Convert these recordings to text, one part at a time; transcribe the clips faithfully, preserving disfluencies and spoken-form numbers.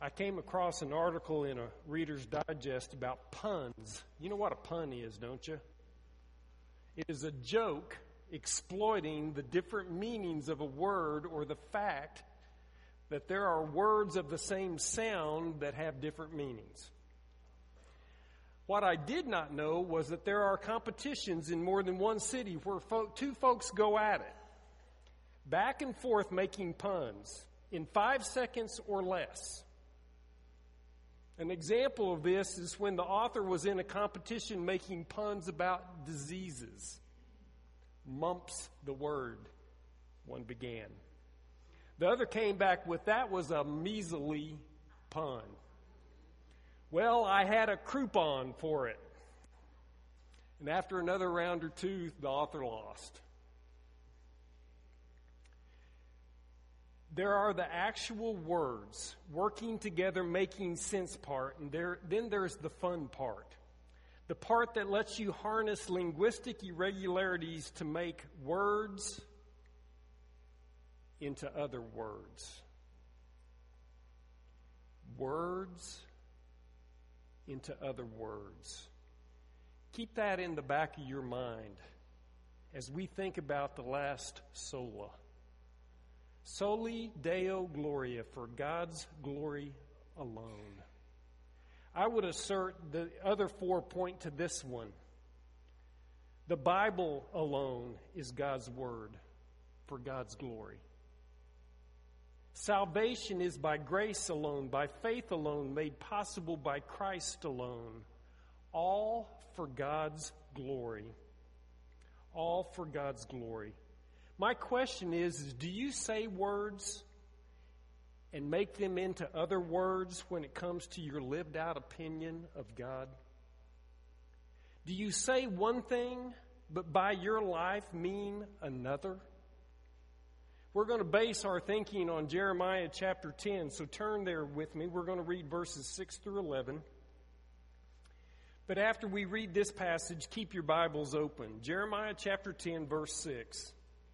I came across an article in a Reader's Digest about puns. You know what a pun is, don't you? It is a joke exploiting the different meanings of a word or the fact that there are words of the same sound that have different meanings. What I did not know was that there are competitions in more than one city where fo- two folks go at it, back and forth making puns in five seconds or less. An example of this is when the author was in a competition making puns about diseases. Mumps the word, one began. The other came back with, that was a measly pun. Well, I had a Crouton for it. And after another round or two, the author lost. There are the actual words working together, making sense part, and there, then there's the fun part. The part that lets you harness linguistic irregularities to make words into other words. Words into other words. Keep that in the back of your mind as we think about the last sola. Soli Deo Gloria, for God's glory alone. I would assert the other four point to this one. The Bible alone is God's word for God's glory. Salvation is by grace alone, by faith alone, made possible by Christ alone. All for God's glory. All for God's glory. My question is, is, do you say words and make them into other words when it comes to your lived out opinion of God? Do you say one thing, but by your life mean another? We're going to base our thinking on Jeremiah chapter ten, so turn there with me. We're going to read verses six through eleven. But after we read this passage, keep your Bibles open. Jeremiah chapter ten, verse six.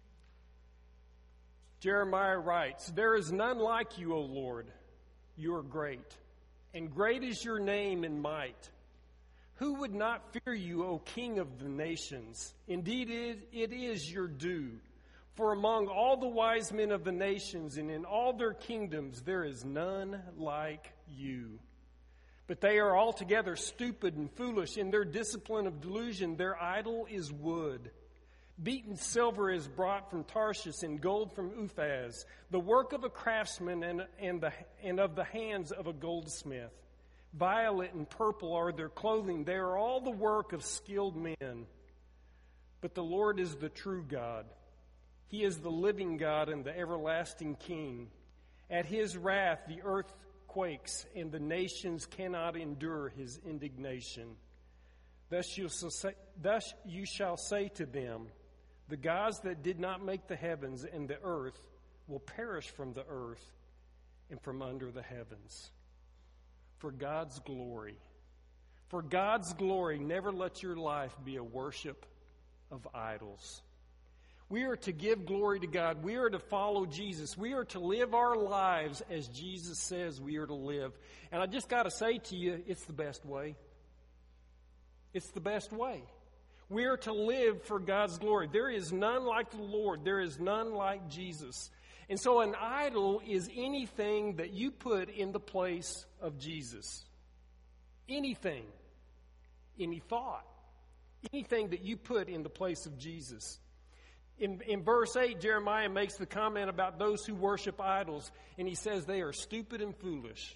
Jeremiah writes, "There is none like you, O Lord. You are great, and great is your name in might. Who would not fear you, O King of the nations? Indeed, it, it is your due. For among all the wise men of the nations and in all their kingdoms, there is none like you. But they are altogether stupid and foolish. In their discipline of delusion, their idol is wood. Beaten silver is brought from Tarshish and gold from Uphaz, the work of a craftsman and, and, the, and of the hands of a goldsmith. Violet and purple are their clothing. They are all the work of skilled men. But the Lord is the true God. He is the living God and the everlasting King. At his wrath the earth quakes, and the nations cannot endure his indignation. Thus you shall say, thus you shall say to them, the gods that did not make the heavens and the earth will perish from the earth and from under the heavens. For God's glory. For God's glory, never let your life be a worship of idols. We are to give glory to God. We are to follow Jesus. We are to live our lives as Jesus says we are to live. And I just got to say to you, it's the best way. It's the best way. We are to live for God's glory. There is none like the Lord. There is none like Jesus. And so an idol is anything that you put in the place of Jesus. Anything. Any thought. Anything that you put in the place of Jesus. In, in verse eight, Jeremiah makes the comment about those who worship idols, and he says they are stupid and foolish.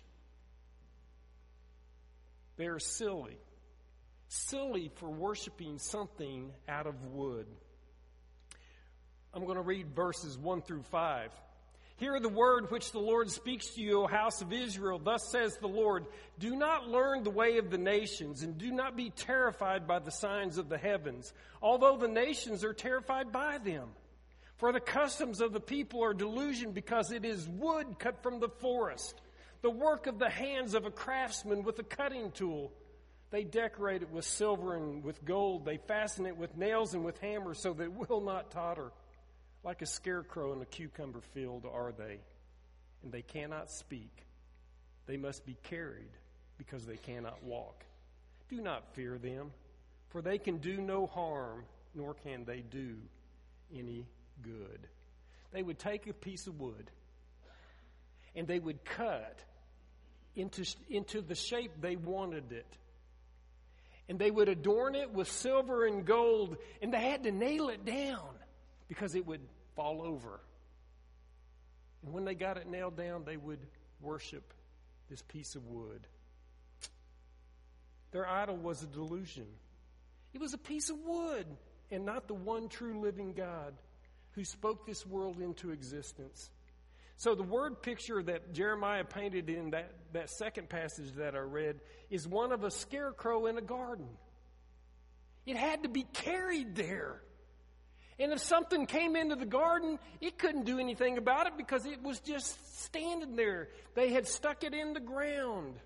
They are silly. Silly for worshiping something out of wood. I'm going to read verses one through five. Hear the word which the Lord speaks to you, O house of Israel. Thus says the Lord, do not learn the way of the nations, and do not be terrified by the signs of the heavens, although the nations are terrified by them. For the customs of the people are delusion, because it is wood cut from the forest, the work of the hands of a craftsman with a cutting tool. They decorate it with silver and with gold. They fasten it with nails and with hammers so that it will not totter. Like a scarecrow in a cucumber field are they, and they cannot speak. They must be carried because they cannot walk. Do not fear them, for they can do no harm, nor can they do any good. They would take a piece of wood and they would cut into, into the shape they wanted it. And they would adorn it with silver and gold, and they had to nail it down because it would fall over. And when they got it nailed down, they would worship this piece of wood. Their idol was a delusion. It was a piece of wood and not the one true living God who spoke this world into existence. So the word picture that Jeremiah painted in that, that second passage that I read is one of a scarecrow in a garden. It had to be carried there. And if something came into the garden, it couldn't do anything about it because it was just standing there. They had stuck it in the ground.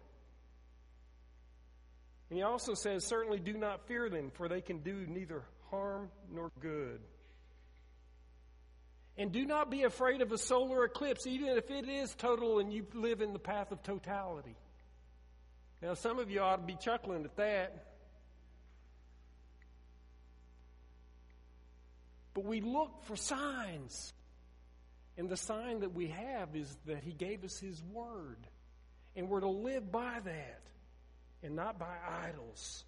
And he also says, certainly do not fear them, for they can do neither harm nor good. And do not be afraid of a solar eclipse, even if it is total and you live in the path of totality. Now, some of you ought to be chuckling at that. But we look for signs. And the sign that we have is that he gave us his word. And we're to live by that and not by idols.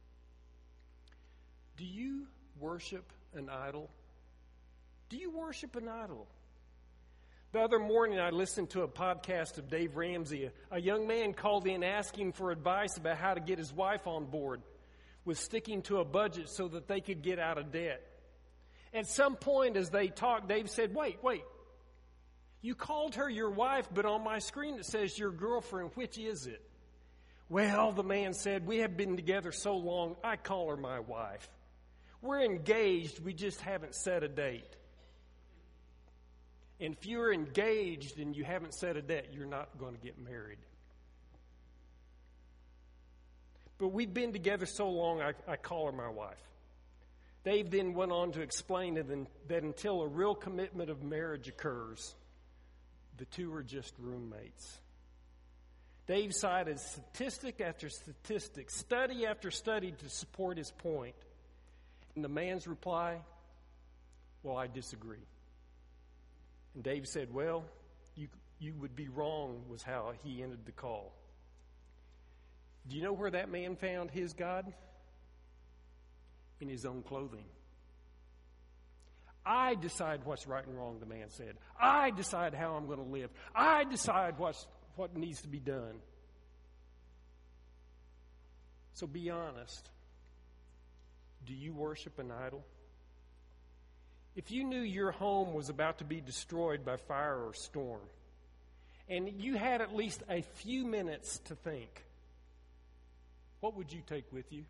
Do you worship an idol? Do you worship an idol? The other morning I listened to a podcast of Dave Ramsey. A, a young man called in asking for advice about how to get his wife on board with sticking to a budget so that they could get out of debt. At some point as they talked, Dave said, wait, wait. You called her your wife, but on my screen it says your girlfriend. Which is it? Well, the man said, we have been together so long, I call her my wife. We're engaged, we just haven't set a date. And if you're engaged and you haven't set a date, you're not going to get married. But we've been together so long, I, I call her my wife. Dave then went on to explain that, that until a real commitment of marriage occurs, the two are just roommates. Dave cited statistic after statistic, study after study to support his point. And the man's reply, well, I disagree. And Dave said, well, you you would be wrong, was how he ended the call. Do you know where that man found his God? In his own clothing. I decide what's right and wrong, the man said. I decide how I'm going to live. I decide what's, what needs to be done. So be honest. Do you worship an idol? If you knew your home was about to be destroyed by fire or storm, and you had at least a few minutes to think, what would you take with you?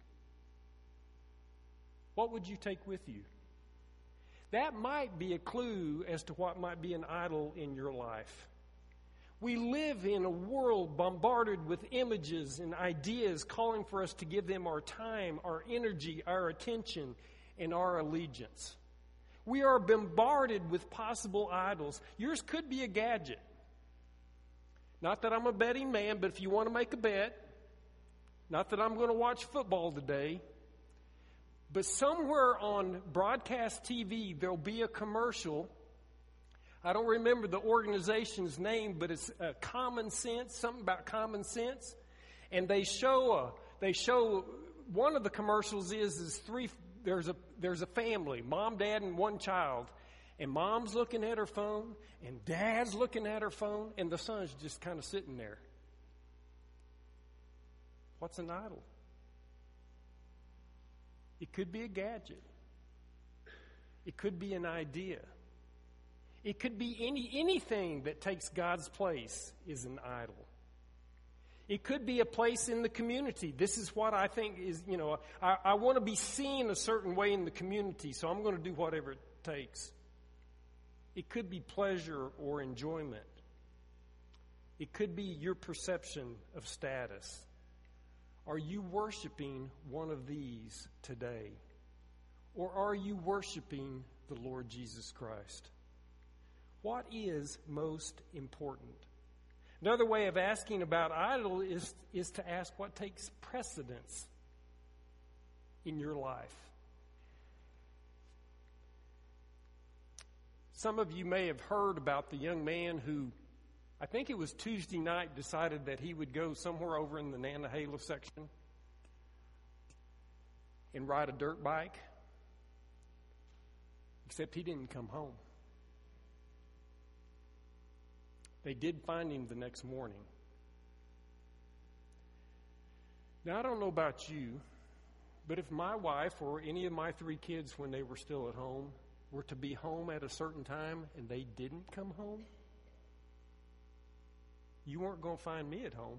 What would you take with you? That might be a clue as to what might be an idol in your life. We live in a world bombarded with images and ideas calling for us to give them our time, our energy, our attention, and our allegiance. We are bombarded with possible idols. Yours could be a gadget. Not that I'm a betting man, but if you want to make a bet, not that I'm going to watch football today, but somewhere on broadcast T V, there'll be a commercial. I don't remember the organization's name, but it's uh, Common Sense, something about common sense. And they show a, they show one of the commercials is is three. There's a there's a family, mom, dad, and one child, and mom's looking at her phone, and dad's looking at her phone, and the son's just kind of sitting there. What's an idol? It could be a gadget. It could be an idea. It could be any anything that takes God's place is an idol. It could be a place in the community. This is what I think is, you know, I, I want to be seen a certain way in the community, so I'm going to do whatever it takes. It could be pleasure or enjoyment. It could be your perception of status. Are you worshiping one of these today? Or are you worshiping the Lord Jesus Christ? What is most important? Another way of asking about idol is, is to ask what takes precedence in your life. Some of you may have heard about the young man who, I think it was Tuesday night, decided that he would go somewhere over in the Nantahala section and ride a dirt bike, except he didn't come home. They did find him the next morning. Now, I don't know about you, but if my wife or any of my three kids, when they were still at home, were to be home at a certain time and they didn't come home, you weren't going to find me at home.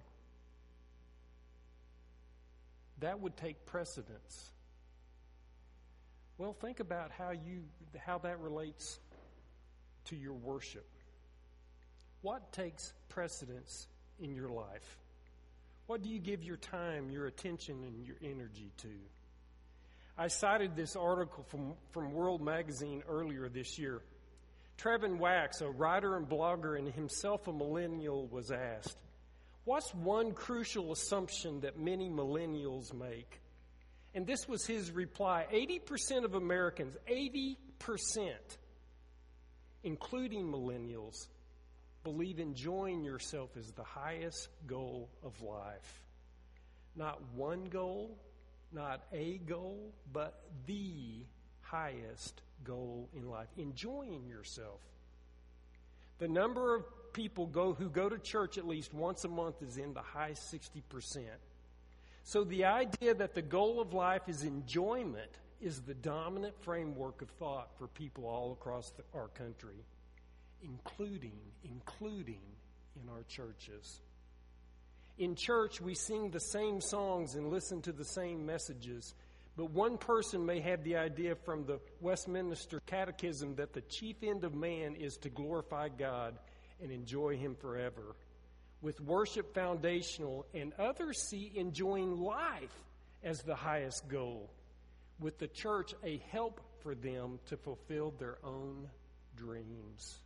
That would take precedence. Well, think about how you how that relates to your worship. What takes precedence in your life? What do you give your time, your attention, and your energy to? I cited this article from, from World Magazine earlier this year. Trevin Wax, a writer and blogger and himself a millennial, was asked, "What's one crucial assumption that many millennials make?" And this was his reply. eighty percent of Americans, eighty percent, including millennials, believe enjoying yourself is the highest goal of life. Not one goal, not a goal, but the highest goal in life. Enjoying yourself. The number of people go who go to church at least once a month is in the high sixty percent. So the idea that the goal of life is enjoyment is the dominant framework of thought for people all across the, our country, including, including in our churches. In church, we sing the same songs and listen to the same messages, but one person may have the idea from the Westminster Catechism that the chief end of man is to glorify God and enjoy Him forever, with worship foundational, and others see enjoying life as the highest goal, with the church a help for them to fulfill their own dreams.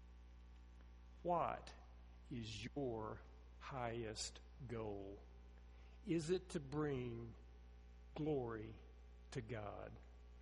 What is your highest goal? Is it to bring glory to God?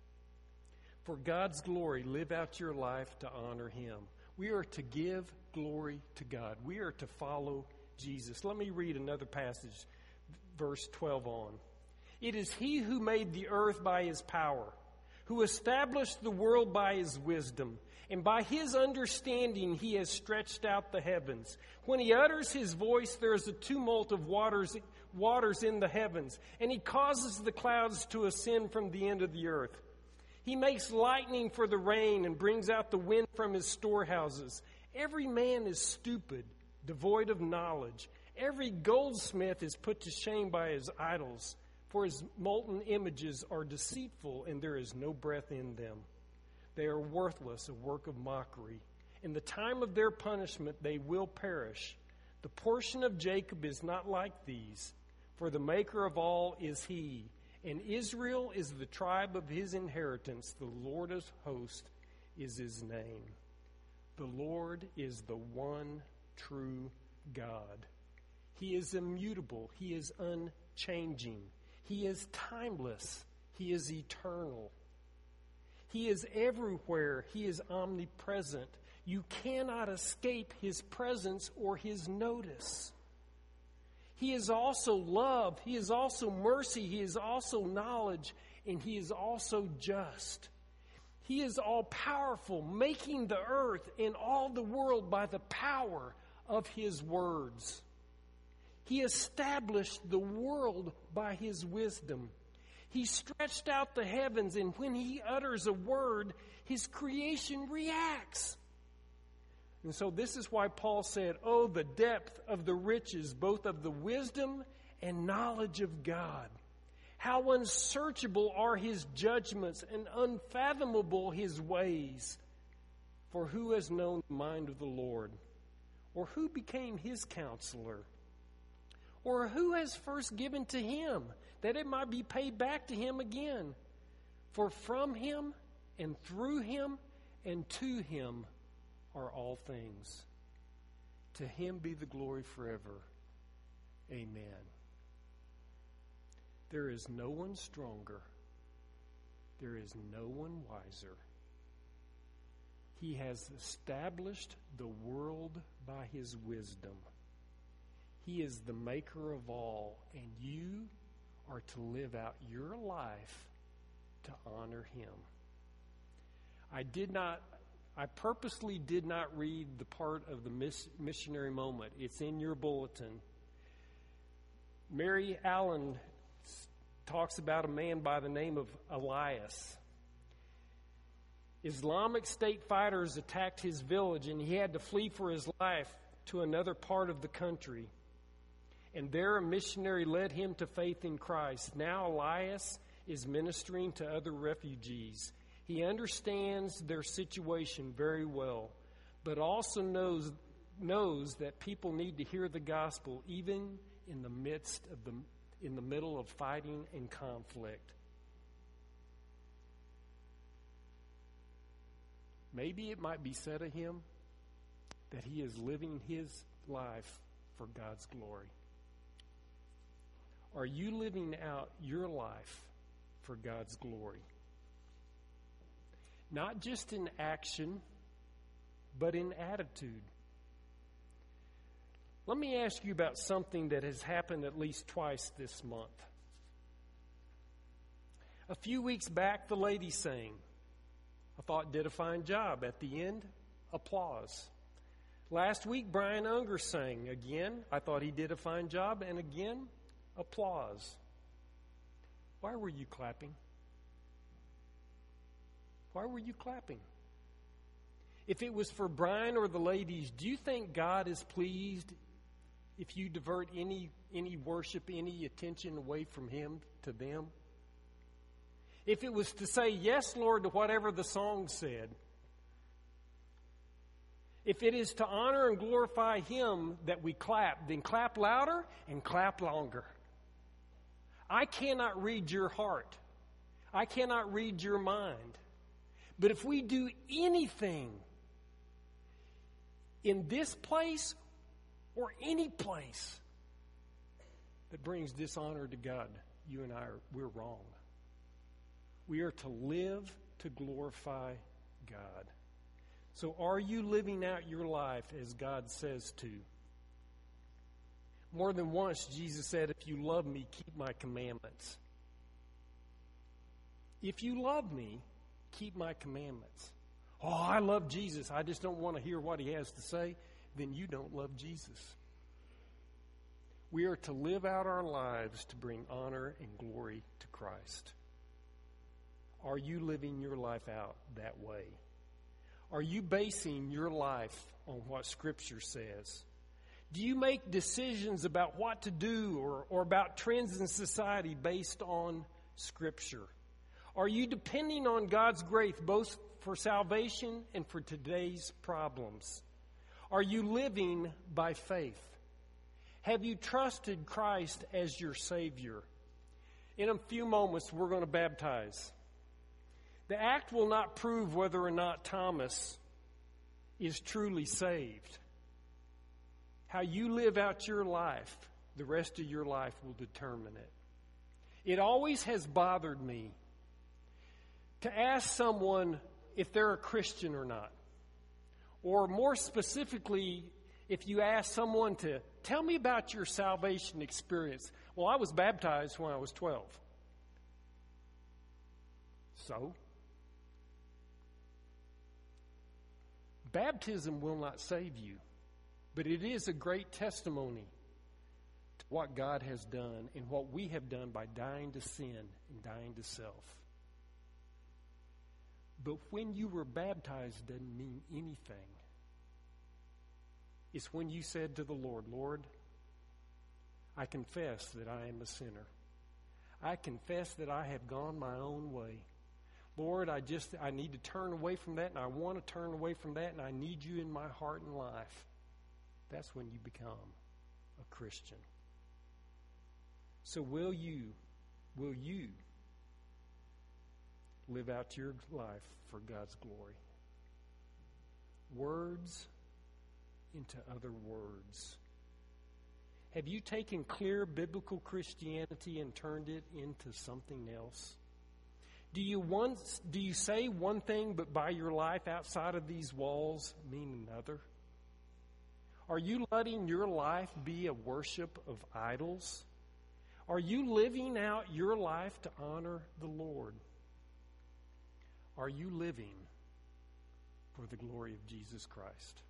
For God's glory, live out your life to honor Him. We are to give glory to God. We are to follow Jesus. Let me read another passage, verse twelve on. It is He who made the earth by His power, who established the world by His wisdom, and by His understanding He has stretched out the heavens. When He utters His voice, there is a tumult of waters, waters in the heavens, and He causes the clouds to ascend from the end of the earth. He makes lightning for the rain and brings out the wind from His storehouses. Every man is stupid, devoid of knowledge. Every goldsmith is put to shame by his idols, for his molten images are deceitful, and there is no breath in them. They are worthless, a work of mockery. In the time of their punishment they will perish. The portion of Jacob is not like these, for the maker of all is He, and Israel is the tribe of His inheritance. The Lord of hosts is His name. The Lord is the one true God. He is immutable. He is unchanging. He is timeless. He is eternal. He is everywhere. He is omnipresent. You cannot escape His presence or His notice. He is also love. He is also mercy. He is also knowledge. And He is also just. He is all-powerful, making the earth and all the world by the power of His words. He established the world by His wisdom. He stretched out the heavens, and when He utters a word, His creation reacts. And so this is why Paul said, "Oh, the depth of the riches, both of the wisdom and knowledge of God. How unsearchable are His judgments and unfathomable His ways. For who has known the mind of the Lord? Or who became His counselor? Or who has first given to Him, that it might be paid back to Him again? For from Him and through Him and to Him are all things." To him be the glory forever. Amen. There is no one stronger. There is no one wiser. He has established the world by his wisdom. He is the maker of all, and you are to live out your life to honor him. I did not, I purposely did not read the part of the miss, missionary moment. It's in your bulletin. Mary Allen talks about a man by the name of Elias. Islamic State fighters attacked his village, and he had to flee for his life to another part of the country. And there a missionary led him to faith in Christ. Now Elias is ministering to other refugees. He understands their situation very well, but also knows, knows that people need to hear the gospel even in the midst of the in the middle of fighting and conflict. Maybe it might be said of him that he is living his life for God's glory. Are you living out your life for God's glory? Not just in action, but in attitude. Let me ask you about something that has happened at least twice this month. A few weeks back, the lady sang. I thought did a fine job. At the end, applause. Last week, Brian Unger sang again. I thought he did a fine job. And again, applause. Why were you clapping? Why were you clapping? If it was for Brian or the ladies, do you think God is pleased if you divert any any worship, any attention away from him to them? If it was to say, yes, Lord, to whatever the song said, if it is to honor and glorify him that we clap, then clap louder and clap longer. I cannot read your heart. I cannot read your mind. But if we do anything in this place or any place that brings dishonor to God, you and I, are, we're wrong. We are to live to glorify God. So are you living out your life as God says to? More than once, Jesus said, if you love me, keep my commandments. If you love me, keep my commandments. Oh, I love Jesus. I just don't want to hear what he has to say. Then you don't love Jesus. We are to live out our lives to bring honor and glory to Christ. Are you living your life out that way? Are you basing your life on what Scripture says? Do you make decisions about what to do or, or about trends in society based on Scripture? Are you depending on God's grace both for salvation and for today's problems? Are you living by faith? Have you trusted Christ as your Savior? In a few moments, we're going to baptize. The act will not prove whether or not Thomas is truly saved. How you live out your life, the rest of your life will determine it. It always has bothered me to ask someone if they're a Christian or not. Or more specifically, if you ask someone to tell me about your salvation experience. Well, I was baptized when I was twelve. So? Baptism will not save you, but it is a great testimony to what God has done and what we have done by dying to sin and dying to self. But when you were baptized doesn't mean anything. It's when you said to the Lord, Lord, I confess that I am a sinner. I confess that I have gone my own way. Lord, I just, I need to turn away from that, and I want to turn away from that, and I need you in my heart and life. That's when you become a Christian. So will you, will you live out your life for God's glory? Words into other words? Have you taken clear biblical Christianity and turned it into something else? Do you once do you say one thing, but by your life outside of these walls mean another? Are you letting your life be a worship of idols? Are you living out your life to honor the Lord? Are you living for the glory of Jesus Christ?